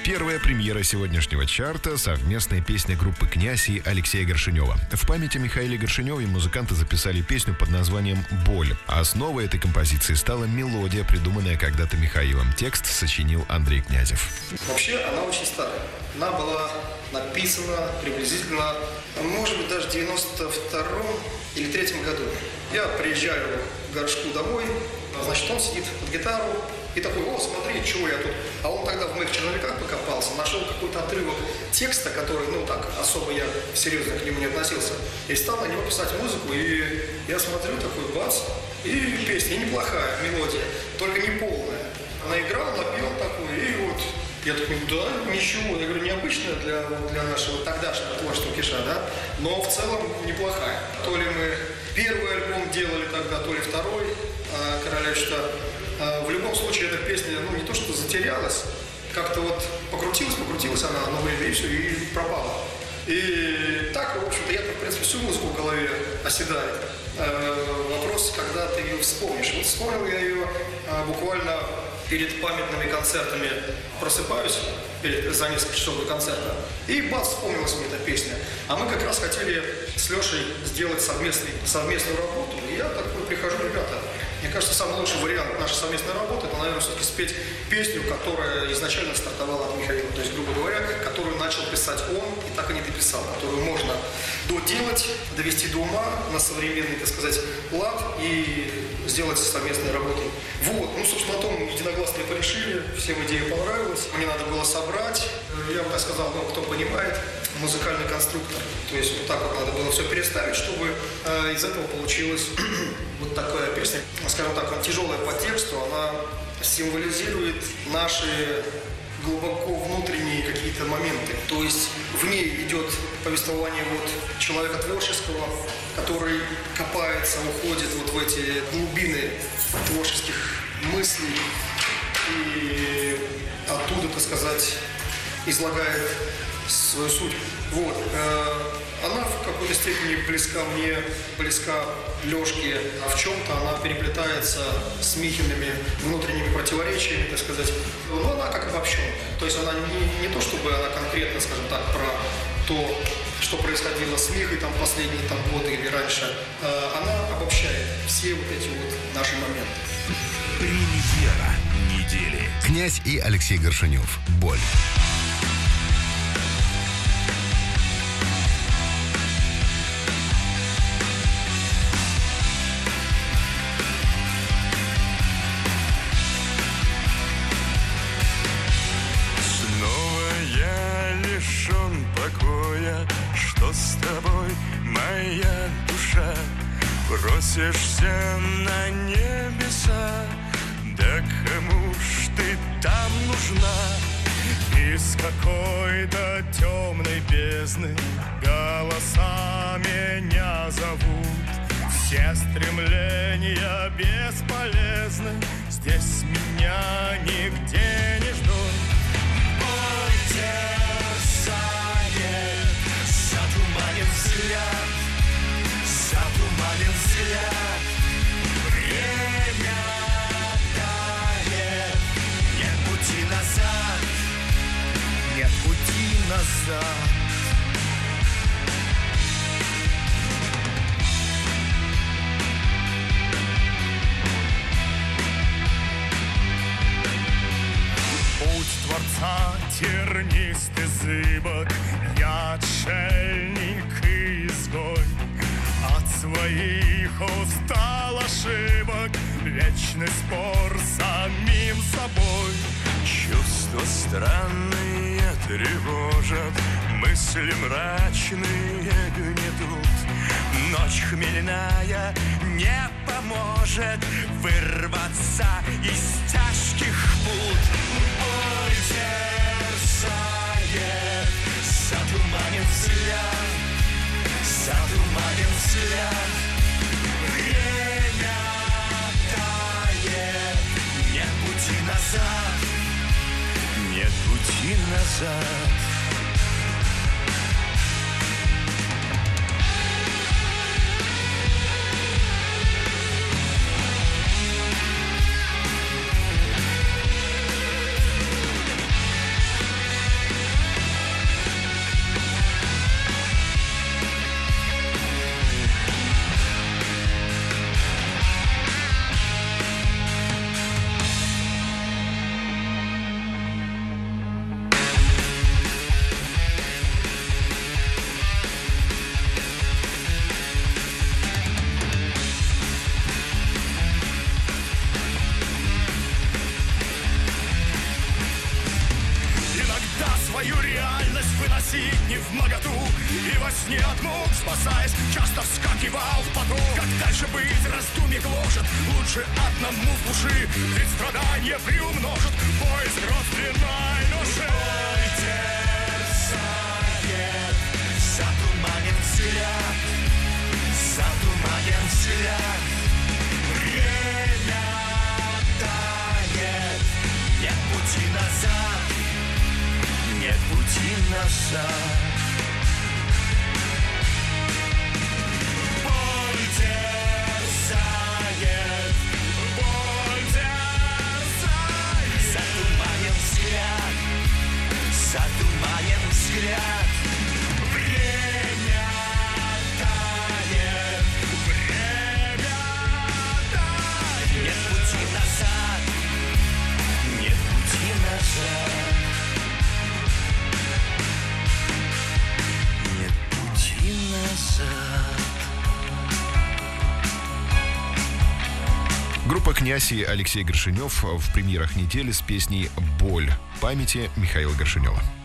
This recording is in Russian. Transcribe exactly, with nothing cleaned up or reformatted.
Первая премьера сегодняшнего чарта — совместная песня группы «Князь» и Алексея Горшенева. В память о Михаиле Горшеневе музыканты записали песню под названием «Боль». А основой этой композиции стала мелодия, придуманная когда-то Михаилом. Текст сочинил Андрей Князев. Вообще она очень старая. Она была написана приблизительно, может быть, даже в девяносто втором или третьем году. Я приезжаю к Горшку домой, значит, он сидит под гитару и такой: о, смотри, чего я тут. А он тогда в моих черновиках покопался, нашел какой-то отрывок текста, который, ну так, особо я серьезно к нему не относился, и стал на него писать музыку, и я смотрю, такой бац, и песня, и неплохая мелодия, только не полная. Она играла, напел такой, и вот я такой: да, ничего, я говорю, необычная для, для нашего тогдашнего творчества Киша, да, но в целом неплохая. То ли мы первый альбом делали тогда, то ли второй, а, Королевича. А, в любом случае, эта песня, ну, не то что затерялась, как-то вот покрутилась, покрутилась она одно время, и все, и пропала. И так, в общем-то, я, в принципе, всю музыку в голове оседает. А, вопрос, когда ты ее вспомнишь. Вот вспомнил я ее а, буквально перед памятными концертами, просыпаюсь перед, за несколько часов до концерта, и бац, вспомнилась мне эта песня. А мы как раз хотели с Лешей сделать совместный, совместную работу, и я такой прихожу: ребята, мне кажется, самый лучший вариант нашей совместной работы — это, наверное, все-таки спеть песню, которая изначально стартовала от Михаила. То есть, грубо говоря, которую начал писать он и так и не дописал, которую можно доделать, довести до ума на современный, так сказать, лад и сделать совместной работой. Вот, ну, собственно, о том единогласно и порешили, всем идея понравилась. Мне надо было собрать, я бы так сказал, ну, кто понимает, музыкальный конструктор. То есть вот так вот надо было все переставить, чтобы э, из этого получилась вот такая песня. Скажем так, она тяжелая по тексту, она символизирует наши глубоко внутренние какие-то моменты. То есть в ней идет повествование вот человека творческого, который копается, уходит вот в эти глубины творческих мыслей и оттуда, так сказать, излагает свою суть. Вот. Она в какой-то степени близка мне, близка Лёшке, а в чем-то она переплетается с Михиными внутренними противоречиями, так сказать. Но она как обобщенная. То есть она не, не то, чтобы она конкретно, скажем так, про то, что происходило с Михой там последние там, годы или раньше. Она обобщает все вот эти вот наши моменты. Премьера недели. «Князь» и Алексей Горшенев. «Боль». Что с тобой, моя душа, просишься на небеса? Да кому ж ты там нужна? Из какой-то темной бездны голоса меня зовут. Все стремления бесполезны, здесь меня нигде не ждут. Ой, терзает, затуманен взгляд, затуманен взгляд. Время тает, нет пути назад, нет пути назад. Творца тернистый зыбок, я отшельник и изгой. От своих устал ошибок, вечный спор с самим собой. Чувства странные тревожат, мысли мрачные гнетут. Ночь хмельная не поможет вырваться из тяжких пут. Ой, терзает, затуманен взгляд, затуманен взгляд. Время тает, нет пути назад, нет пути назад. свою реальность выносить не вмоготу. И во сне от мук спасаясь, часто вскакивал в поток. Как дальше быть, раздумье гложет, лучше одному в души, ведь страдания приумножат поиск родственной души. Боль терзает, затуманен взгляд, затуманен взгляд. Время тает, нет пути назад, нет пути назад. Боль терзает, боль терзает. Затуманен взгляд, затуманен взгляд. Время тает, время тает. Нет пути назад, нет пути назад. Нет пути назад. Группа «Князь» и Алексей Горшенев в премьерах недели с песней «Боль» памяти Михаила Горшенева.